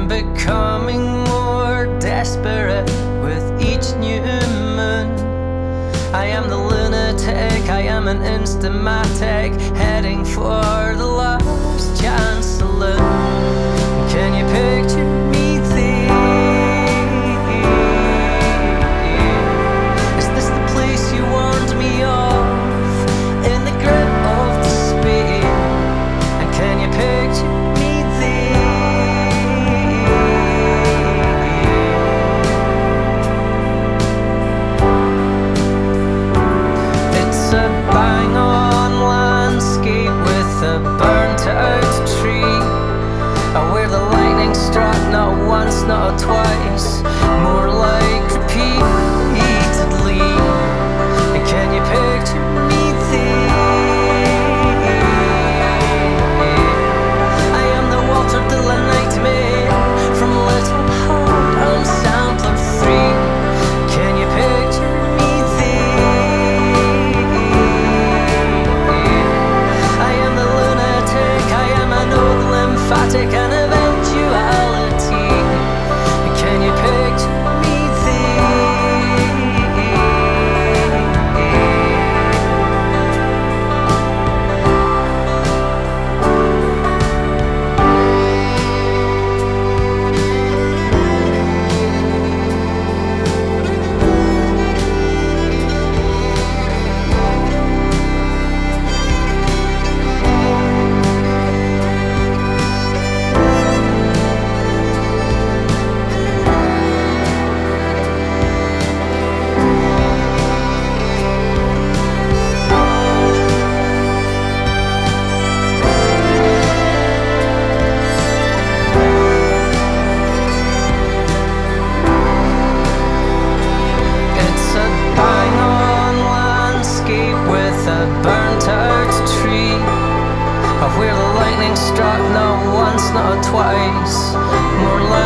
I'm becoming more desperate with each new moon. I am the lunatic, I am an instamatic, heading for the last chance saloon. Can you picture me there? Is this the place you warned me of, in the grip of despair? And can you picture me there? It's a bang-on landscape with a burnt-out tree, where the lightning struck not once, not twice, more like repeatedly. And can you picture me there? I am the Walter Dillon nightmare from Little Heart on Sampler 3. Can you picture me there? I am the lunatic, I am an old lymphatic and eventuality. Can you picture me burnt-out tree, where the lightning struck not once, not twice, more like